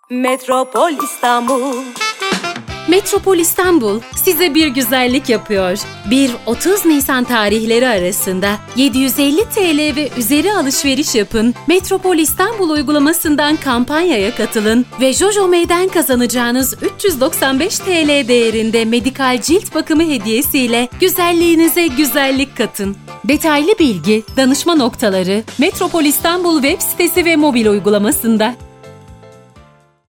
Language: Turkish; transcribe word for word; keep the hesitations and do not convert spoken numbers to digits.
Metropol İstanbul. Metropol İstanbul size bir güzellik yapıyor. bir otuz Nisan tarihleri arasında yedi yüz elli TL ve üzeri alışveriş yapın. Metropol İstanbul uygulamasından kampanyaya katılın ve Jojome'den kazanacağınız üç yüz doksan beş TL değerinde medikal cilt bakımı hediyesiyle güzelliğinize güzellik katın. Detaylı bilgi, danışma noktaları, Metropol İstanbul web sitesi ve mobil uygulamasında.